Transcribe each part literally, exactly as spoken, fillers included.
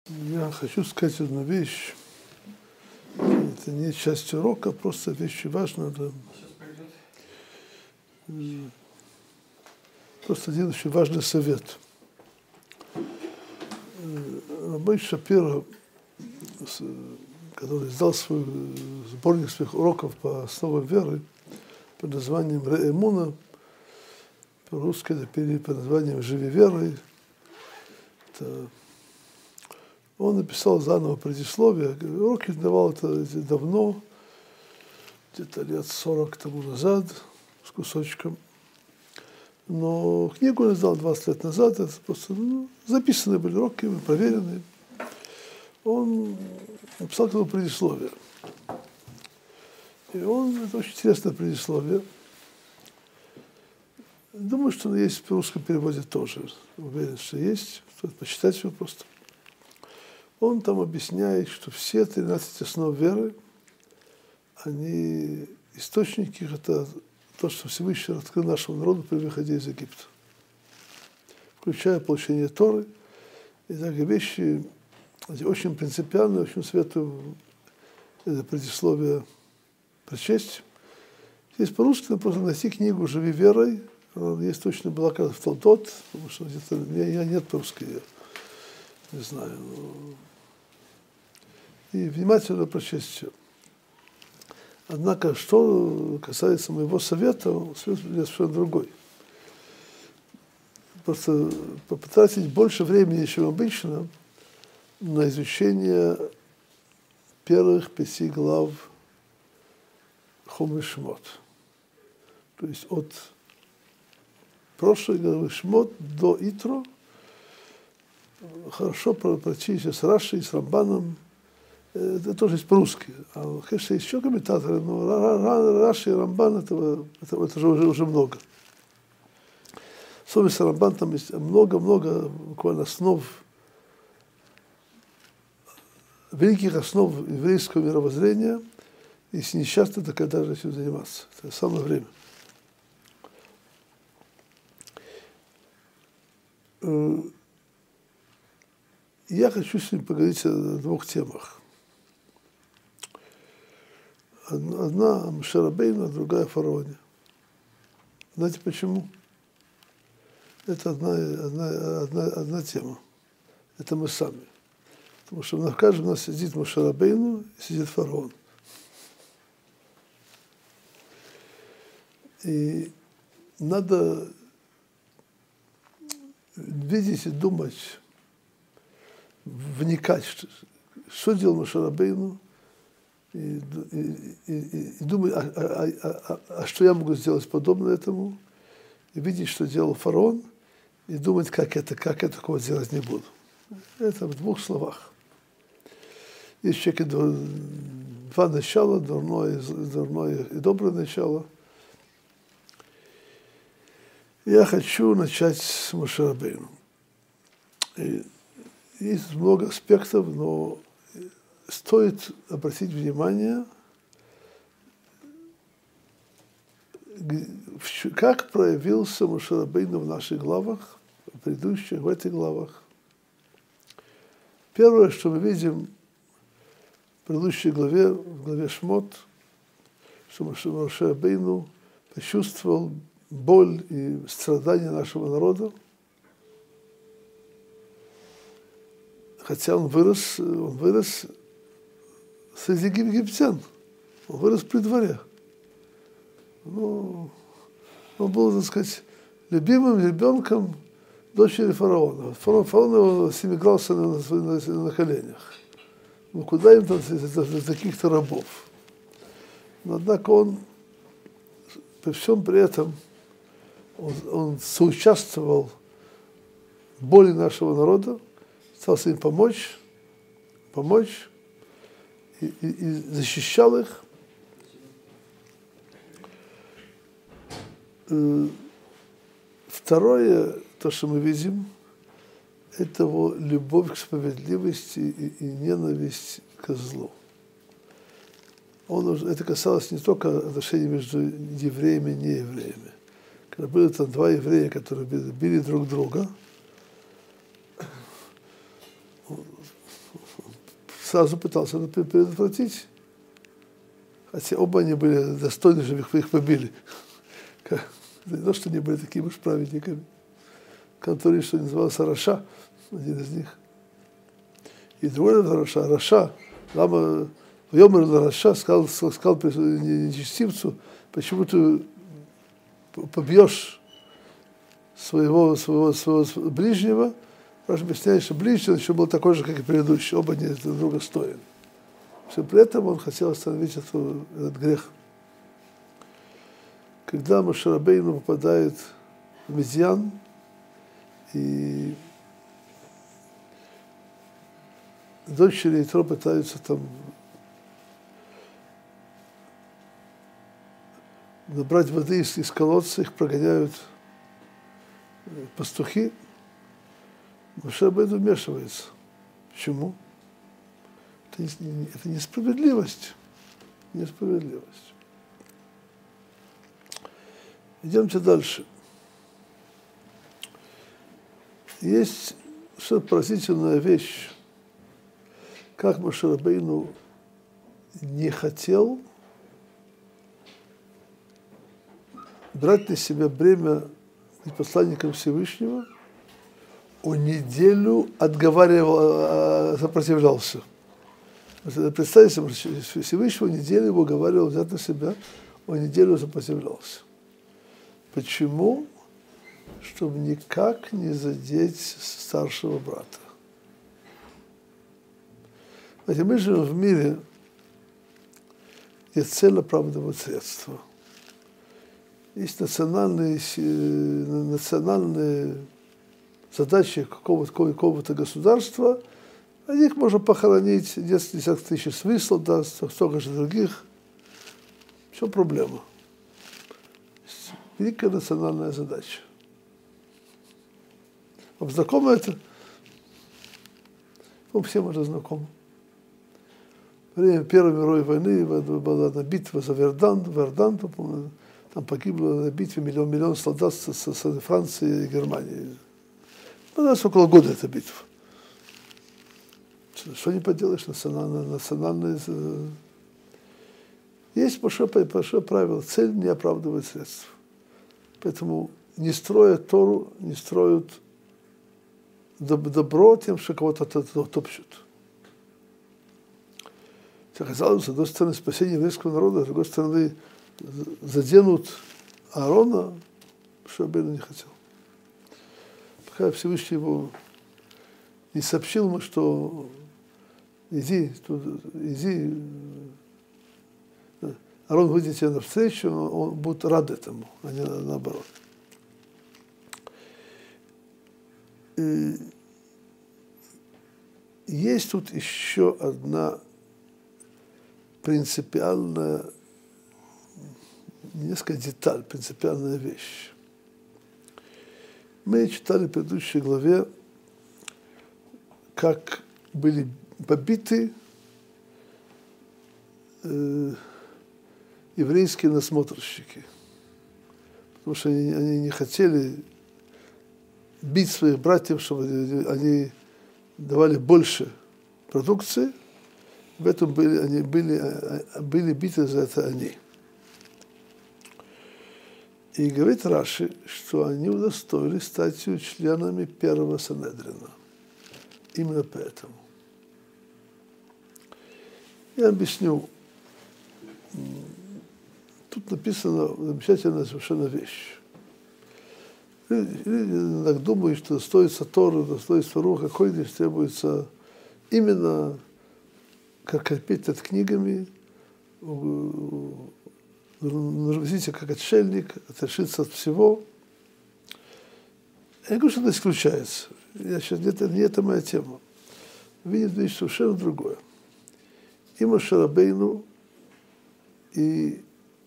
Я хочу сказать одну вещь. Это не часть урока, просто вещь важная. Да. Просто один очень важный совет. Рабби Шапиро, который издал свой сборник своих уроков по основам веры под названием Ре-Эмуна, по-русски это перевели под названием «Живи верой», это он написал заново предисловие. Уроки давал это давно, где-то лет сорок тому назад, с кусочком. Но книгу он издал двадцать лет назад, это просто ну, записанные были уроки, проверенные. Он написал к этому предисловие. И он, это очень интересное предисловие. Думаю, что оно есть в русском переводе тоже. Уверен, что есть. Стоит почитать его просто. Он там объясняет, что все тринадцать основ веры, они, источники их, это то, что Всевышний открыл нашему народу при выходе из Египта. Включая получение Торы. И такие вещи очень принципиальные, очень советую это предисловие прочесть. Здесь по-русски надо просто найти книгу «Живи верой». Она есть точно была когда в Толдот, потому что где-то я нет по-русски, я не знаю. И внимательно прочесть все. Однако, что касается моего совета, совет совершенно другой. Просто потратить больше времени, чем обычно, на изучение первых пяти глав Хумаш Шмот. То есть от прошлой главы Шмот до Итро хорошо прочесть с Рашей, с Рамбаном. Это тоже есть по-русски. А, конечно, есть еще комментаторы, но Раши и Рамбан это, это, это уже, уже много. Особенно с Рамбан там есть много-много буквально основ, великих основ еврейского мировоззрения. Если не часто, то когда же этим заниматься? Это самое время. Я хочу с ним поговорить о двух темах. Одна о Моше Рабейну, а другая о фараоне. Знаете почему? Это одна, одна, одна, одна тема. Это мы сами. Потому что на каждом у нас сидит Моше Рабейну и сидит фараон. И надо видеть и думать, вникать, что, что делал Моше Рабейну, и, и, и, и думать, а, а, а, а, а что я могу сделать подобно этому, и видеть, что делал фараон, и думать, как это, как я такого делать не буду. Это в двух словах. Есть в человеке два, два начала, дурное, дурное и доброе начало. Я хочу начать с Моше Рабейну. И есть много аспектов, но стоит обратить внимание, как проявился Моше Рабейну в наших главах, в предыдущих, в этих главах. Первое, что мы видим в предыдущей главе, в главе Шмот, что Моше Рабейну почувствовал боль и страдания нашего народа, хотя он вырос, он вырос среди египтян, он вырос при дворе. Ну, он был, так сказать, любимым ребенком дочери фараона. Фараон, фараон его семигрался на, на, на коленях. Ну, куда им там за таких-то рабов? Но, однако он, при всем при этом, он, он соучаствовал в боли нашего народа, старался им помочь, помочь и, и, и защищал их. Второе, то, что мы видим, это его любовь к справедливости и, и ненависть к злу. Он, это касалось не только отношений между евреями и неевреями. Когда были там два еврея, которые били, били друг друга, сразу пытался это предотвратить. Хотя оба они были достойны, чтобы их, их побили. Это не то, что они были такими уж праведниками. Который, что назывался Раша, один из них. И другой Раша, Раша, лама Йомер Раша сказал, сказал нечестивцу, почему ты побьешь своего, своего, своего ближнего. Раша объясняет, что ближний еще был такой же, как и предыдущий, оба они друг друга стоили. Все при этом он хотел остановить эту, этот грех. Когда Моше Рабейну попадает в Медьян, и дочери Итро пытаются там набрать воды из, из колодца, их прогоняют пастухи, Моше Рабейну вмешивается. Почему? Это, не, это несправедливость. Несправедливость. Идемте дальше. Есть совершенно поразительная вещь, как Моше Рабейну не хотел брать на себя бремя быть посланником Всевышнего, он неделю отговаривал, сопротивлялся. Представьте, Всевышнего неделю его уговаривал взять на себя, он неделю сопротивлялся. Почему? Чтобы никак не задеть старшего брата. Знаете, мы живем в мире, где цель оправдывает средства. Есть национальные, национальные задачи какого-то, какого-то государства, а их можно похоронить, десятки тысяч смыслов даст, столько же других. Все проблема. Великая национальная задача. Вам знакомо это? Ну, всем это знакомо. Во время Первой мировой войны была одна битва за Вердан, Вердан, помню, там погибло на битве миллион, миллион солдат с, с, с Франции и Германии. У нас около года эта битва. Что не поделаешь, национальное, национальное... Есть большое, большое правило, цель не оправдывает средств. Поэтому не строят Тору, не строят добро тем, что кого-то топчут. Казалось, с одной стороны, спасение еврейского народа, с другой стороны, заденут Аарона, что Рабейну не хотел. Пока Всевышний его не сообщил ему, что иди, иди, Аарон выйдет тебе навстречу, он будет рад этому, а не наоборот. И есть тут еще одна принципиальная, несколько деталь, принципиальная вещь. Мы читали в предыдущей главе, как были побиты э, еврейские насмотрщики, потому что они, они не хотели бить своих братьев, чтобы они давали больше продукции. В этом были, они были, были биты за это они. И говорит Раши, что они удостоились стать членами первого Санедрина. Именно поэтому. Я объясню. Тут написана замечательная совершенно вещь. Люди так думают, что достоинство Торы, достоинство Руха Койдеш требуется именно как корпеть над книгами, видите, как отшельник, отрешиться от всего. Я не говорю, что это исключается. Я сейчас, это, не это моя тема. Видит вещь совершенно другое. И Моше Рабейну, и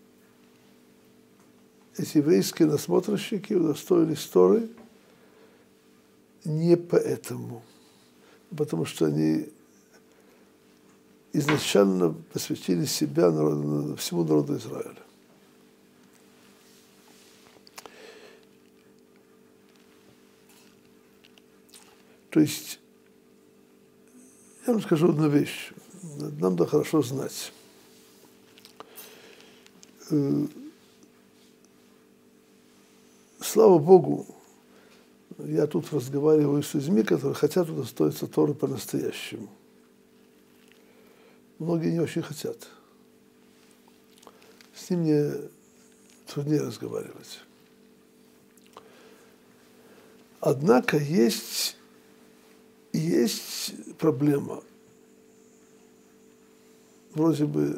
эти еврейские насмотрщики удостоились Торы не поэтому, потому что они изначально посвятили себя народу, всему народу Израиля. То есть Я вам скажу одну вещь. Нам надо хорошо знать. Слава Богу, я тут разговариваю с людьми, которые хотят удостоиться Торы по-настоящему. Многие не очень хотят. С ним мне труднее разговаривать. Однако есть, есть проблема. Вроде бы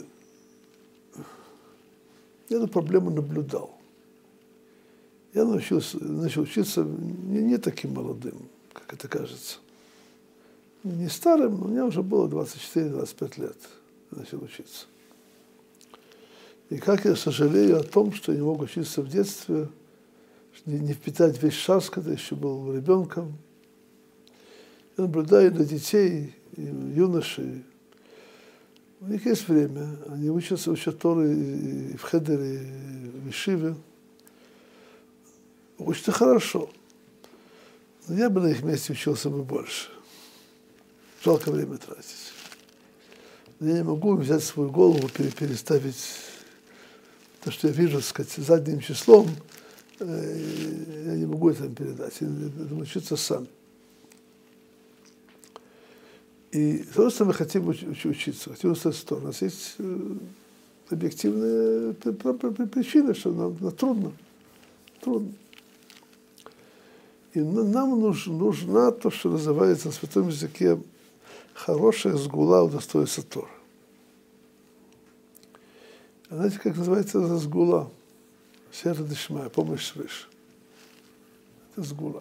я эту проблему наблюдал. Я научился, начал учиться не, не таким молодым, как это кажется. Не старым, но у меня уже было двадцать четыре - двадцать пять лет. Я начал учиться. И как я сожалею о том, что я не мог учиться в детстве, не, не впитать весь шанс, когда еще был ребенком. Я наблюдаю на детей, и юношей. У них есть время. Они учатся, учат Торы и в хедере, и в ешиве. Учатся хорошо. Но я бы на их месте учился бы больше. Жалко время тратить. Но я не могу взять свою голову, переставить то, что я вижу, так сказать, задним числом. Я не могу это им передать. Я должен учиться сам. И просто мы хотим учиться, хотим учиться Тору. У нас есть объективная причина, что нам, нам трудно. Трудно. И нам нужна, нужна то, что называется на святом языке хорошая сгула удостоится Торы. А знаете, как называется эта сгула? Сера дешмая, помощь свыше. Это сгула.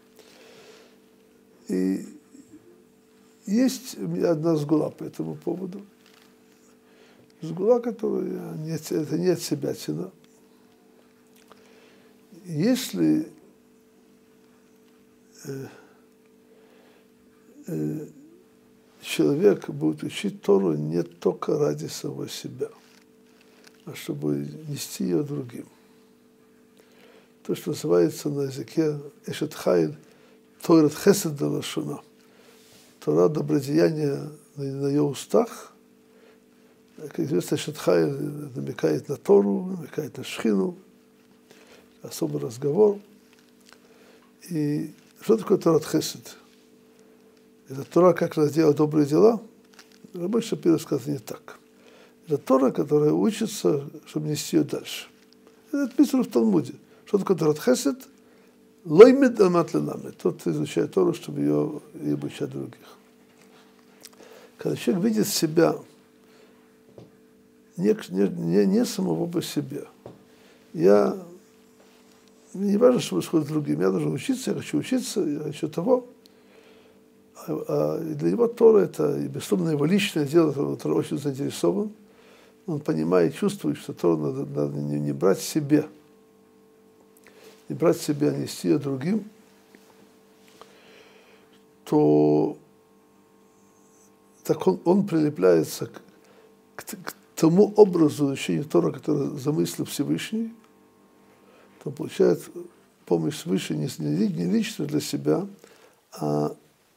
И есть у меня одна сгула по этому поводу. Сгула, которая не, это не от себя тяна. Если э, э, человек будет учить Тору не только ради самого себя, а чтобы нести ее другим. То, что называется на языке эшет хайль, Торат хесед далашона. Тора добродеяния на, на ее устах. Как известно, эшет хайль намекает на Тору, намекает на шхину, особый разговор. И что такое Торат хесед? Это Тора, как делать добрые дела? Рабой Шапира сказал не так. Это Тора, которая учится, чтобы нести ее дальше. Это написано в Талмуде. Что такое Торат хесед? Лоймед алмат ленамед. Тот изучает Тору, чтобы ее и обучать других. Когда человек видит себя не, не, не самого по себе, я, мне не важно, что происходит с другим, я должен учиться, я хочу учиться, я хочу того. А, а для него Тора это, и безусловно, его личное дело, который очень заинтересован. Он понимает, чувствует, что Тору надо, надо не, не брать себе, не брать себя, а нести ее другим, то так он, он прилепляется к, к, к тому образу изучения Тора, который замыслил Всевышний, то получает помощь свыше не, не, не лично для себя, а,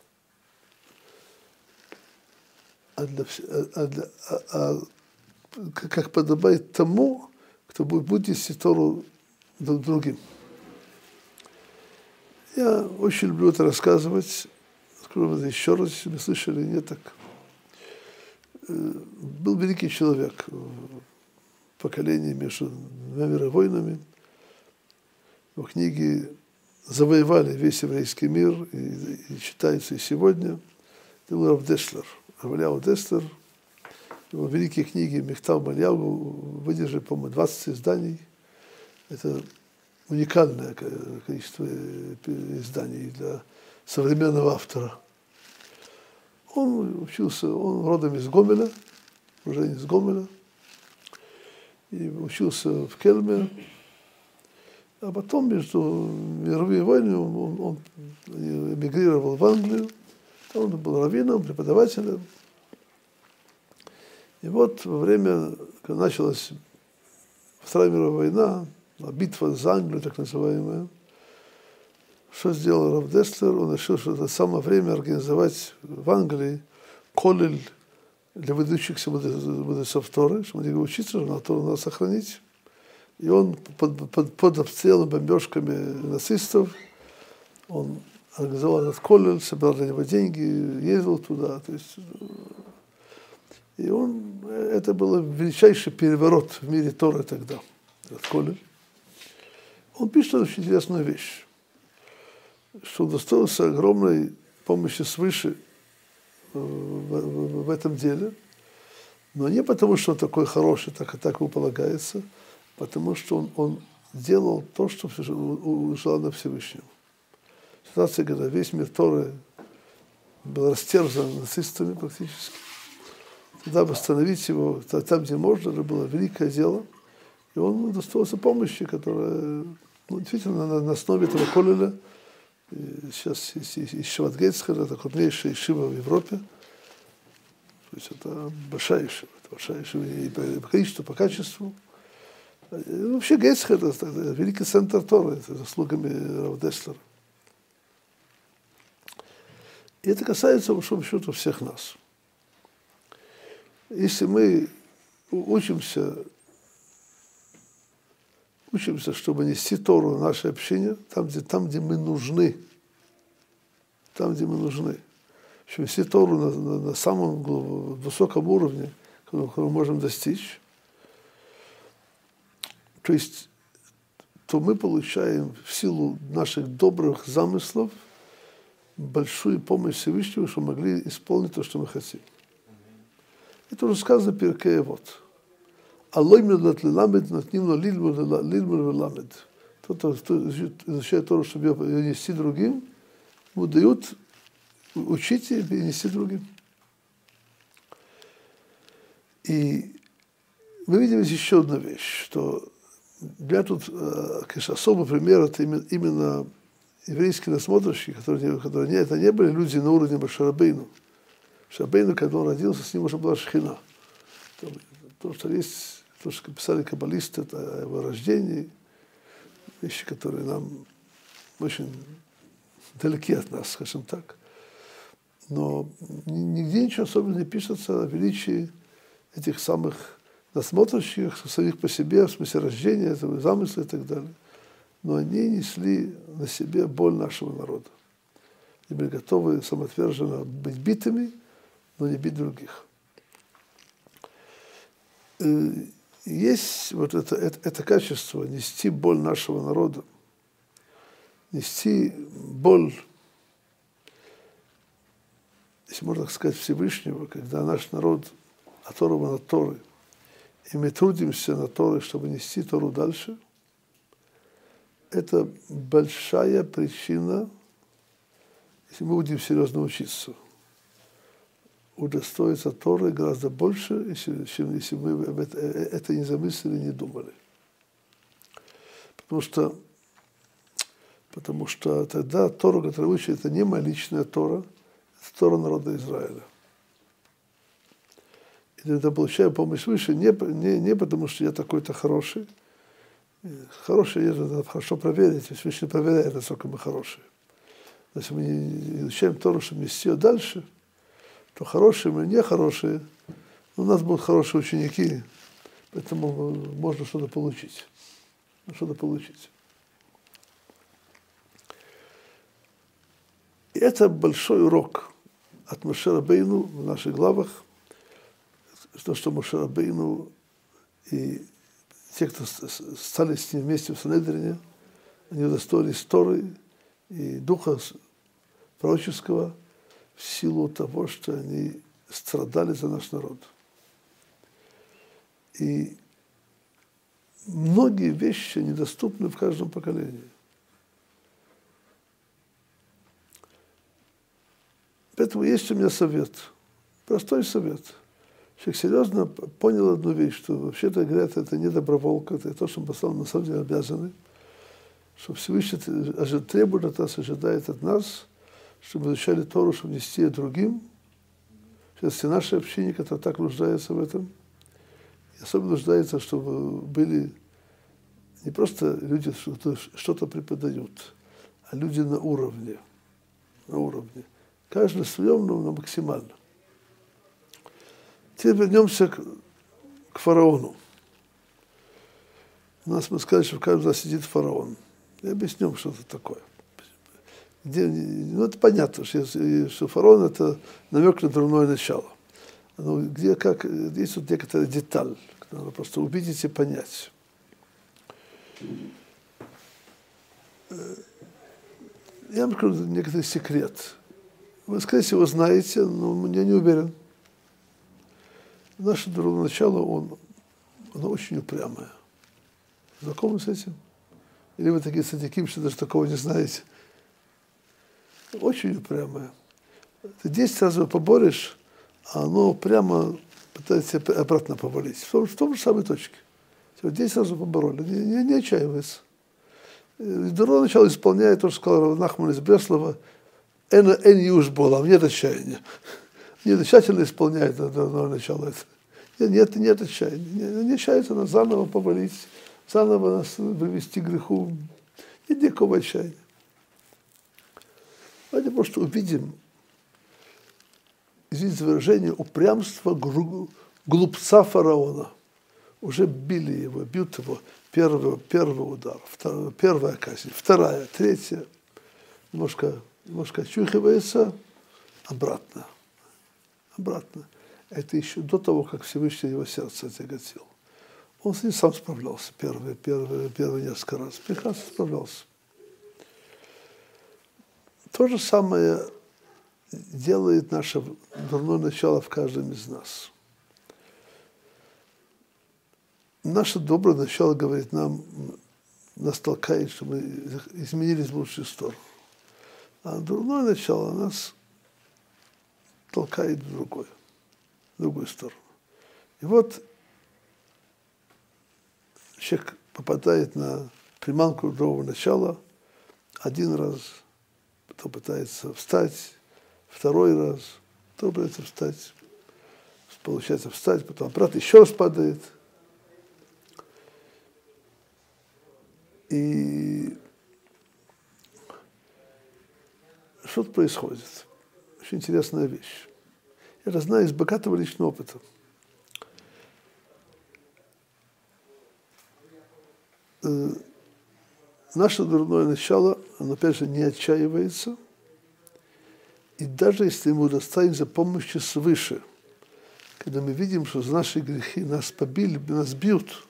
а, для, а, для, а, а как подобает тому, кто будет, будет нести Тору другим. Я очень люблю это рассказывать. Скажу это еще раз, если вы слышали, нет, так. Был великий человек в поколении между двумя войнами. Его книги завоевали весь еврейский мир и, и читаются и сегодня. Это был Рав Деслер. Рав Деслер. Его великие книги Мехтав Мальягу выдержали, по-моему, двадцать изданий. Это уникальное количество изданий для современного автора. Он учился, он родом из Гомеля, уже из Гомеля, и учился в Кельме. А потом между мировыми войнами он, он эмигрировал в Англию. Там он был раввином, преподавателем. И вот во время, когда началась Вторая мировая война, битва за Англию, так называемая, что сделал Рав Деслер? Он решил, что это самое время организовать в Англии колель для выдающихся мудрецов Торы, что мы не учиться, но Тору надо сохранить. И он под, под, под обстрелом, бомбежками нацистов, он организовал этот колель, собирал для него деньги, ездил туда. То есть, и он, это был величайший переворот в мире Торы тогда, этот колель. Он пишет очень интересную вещь, что удостоился огромной помощи свыше в, в, в этом деле, но не потому, что он такой хороший, так, так ему полагается, потому что он, он делал то, что желано Всевышнему. Ситуация, когда весь мир Торы был растерзан нацистами практически. Тогда восстановить его там, где можно, это было великое дело. И он удостоился помощи, которая, ну, действительно, на, на основе этого колеля. Сейчас есть Ишиват Гейцхер, это крупнейшая ишива в Европе. То есть это большая ишива, это большая ишива и по количеству, по качеству. И вообще Гейцхер это, это великий центр Торы, это заслугами Рав Деслера. И это касается, по большому счету, всех нас. Если мы учимся, учимся, чтобы нести Тору в нашей общине, там, где, там, где мы нужны, там, где мы нужны, чтобы нести Тору на, на, на самом высоком уровне, которого мы можем достичь, то есть, то мы получаем в силу наших добрых замыслов большую помощь Всевышнего, чтобы могли исполнить то, что мы хотим. Это уже сказано в Перкей Авот. Алоймед ламед натним лильмуд ламед. Тот, кто изучает Тору, чтобы ее нести другим, ему дают учить и нести другим. И мы видим здесь еще одну вещь, что для тут, конечно, особый пример, это именно еврейские насмотрщики, которые, которые не, это не были люди на уровне Моше Рабейну. Моше Рабейну, когда он родился, с ним уже была шхина. То, то, что есть, то, что писали каббалисты, это о его рождении, вещи, которые нам очень далеки от нас, скажем так. Но нигде ничего особенного не пишется о величии этих самых насмотрщиков, самих по себе, в смысле рождения, этого замысла и так далее. Но они несли на себе боль нашего народа. И были готовы самоотверженно быть битыми, но не бить других. И есть вот это, это, это качество, нести боль нашего народа, нести боль, если можно так сказать, Всевышнего, когда наш народ оторван от Торы, и мы трудимся на Торе, чтобы нести Тору дальше, это большая причина, если мы будем серьезно учиться, удостоиться Торы гораздо больше, чем если мы это не замыслили, не думали. Потому что, потому что тогда Тора, которую учат, это не моя личная Тора, это Тора народа Израиля. И тогда получаю помощь выше не, не, не потому, что я такой-то хороший. Хороший, это надо хорошо проверить, Всевышний проверяет, насколько мы хорошие. Но если мы не изучаем Тору, чтобы нести ее дальше, то хорошие мы, не хорошие, но у нас будут хорошие ученики, поэтому можно что-то получить. Что-то получить. И это большой урок от Моше Рабейну в наших главах, то, что Моше Рабейну и те, кто стали с ним вместе в Санедрине, они удостоились Торы и духа пророческого в силу того, что они страдали за наш народ. И многие вещи недоступны в каждом поколении. Поэтому есть у меня совет, простой совет. Человек серьезно понял одну вещь, что вообще-то, говорят, это не доброволка, это то, что мы на самом деле обязаны, что Всевышний требует от нас, ожидает от нас, чтобы мы изучали Тору, чтобы нести ее другим, сейчас все наши общины, которые так нуждаются в этом, и особенно нуждаются, чтобы были не просто люди, что что-то преподают, а люди на уровне, на уровне. Каждый в своем, но максимально. Теперь вернемся к, к фараону. У нас мы сказали, что в каждом из нас сидит фараон. И объясним, что это такое. Где, ну, это понятно, что, что фараон – это намек на дурное начало. Но где, как, есть вот некоторая деталь, надо просто увидеть и понять. Я вам скажу некоторый секрет. Вы, скорее всего, знаете, но я не уверен. Наше дурное начало, он, оно очень упрямое. Знакомы с этим? Или вы такие садики, что даже такого не знаете? Очень упрямое. Ты десять раз его поборешь, а оно прямо пытается обратно повалить. В том, в том же самой точке. десять раз его побороли, не, не, не отчаивается. Дурное начало исполняет то, что сказал Рав Нахман из Бреслова, «Эна эн юж болам», нет отчаяния. Нет, тщательно исполняет дурное начало. Нет, нет, нет отчаяния. Не, не отчаяется нас заново повалить, заново нас привести к греху. Нет никакого отчаяния. Давайте просто увидим, извините за выражение, упрямство глупца фараона. Уже били его, бьют его. Первый, первый удар, второй, первая казнь, вторая, третья. Немножко, немножко очухивается, обратно. Обратно. Это еще до того, как Всевышний его сердце отяготил. Он с ним сам справлялся первые, первые, первые несколько раз. Прекрасно справлялся. То же самое делает наше дурное начало в каждом из нас. Наше доброе начало, говорит нам, нас толкает, что мы изменились в лучшую сторону. А дурное начало нас толкает в другую, в другую сторону. И вот человек попадает на приманку дурного начала один раз, потом пытается встать, второй раз, потом пытается встать, получается встать, потом обратно еще раз падает. И что-то происходит. Очень интересная вещь. Я это знаю из богатого личного опыта. Наше дурное начало, оно, опять же, не отчаивается. И даже если ему достанется помощи свыше, когда мы видим, что за наши грехи нас побили, нас бьют,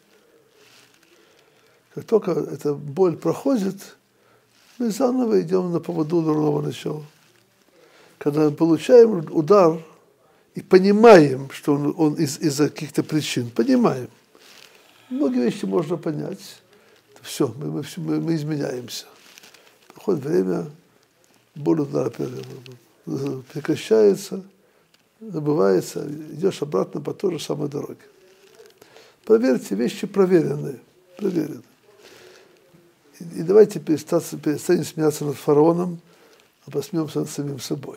как только эта боль проходит, мы заново идем на поводу дурного начала. Когда мы получаем удар и понимаем, что он, он из, из-за каких-то причин, понимаем. Многие вещи можно понять. Все, мы, мы, мы, мы изменяемся. Проходит время, боль удара прекращается, забывается, идешь обратно по той же самой дороге. Проверьте, вещи проверенные, проверенные. И, и давайте перестанем смеяться над фараоном, а посмеемся над самим собой.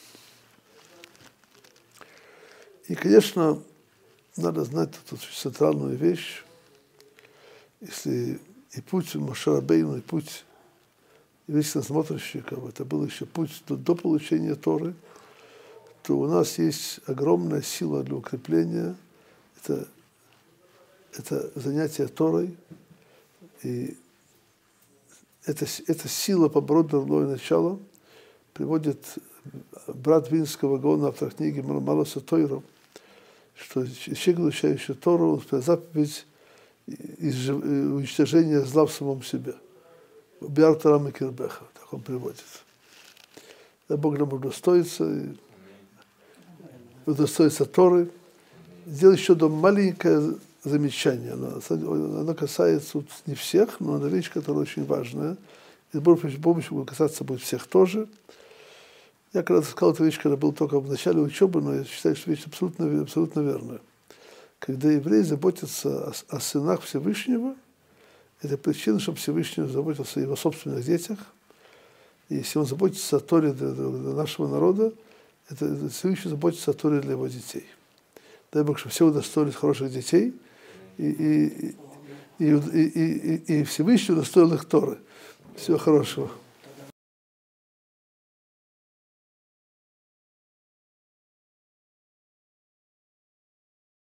И, конечно, надо знать тут центральную вещь. Если и путь Моше Рабейну, и путь еврейских насмотрщиков, это был еще путь до, до получения Торы, то у нас есть огромная сила для укрепления. Это, это занятие Торой. И эта, эта сила побороть дурное начало приводит брат Винского Гаона в книге Малоса Тойру, что человек, изучающий Тору, он заповедь из уничтожения зла в самом себе. Биар Тарам и Кирбеха, так он приводит. Да Бог нам удостоится, удостоится Торы. Сделать еще одно маленькое замечание. Оно, оно касается не всех, но это вещь, которая очень важная. И с Божьей помощью будет касаться будет всех тоже. Я когда-то сказал эту вещь, когда был только в начале учебы, но я считаю, что вещь абсолютно, абсолютно верная. Когда евреи заботятся о, о сынах Всевышнего, это причина, чтобы Всевышний заботился о его собственных детях. И если он заботится о Торе для, для нашего народа, это Всевышний заботится о Торе для его детей. Дай Бог, чтобы все удостоились хороших детей, и, и, и, и, и, и, и Всевышний удостоил их Торы. Всего хорошего.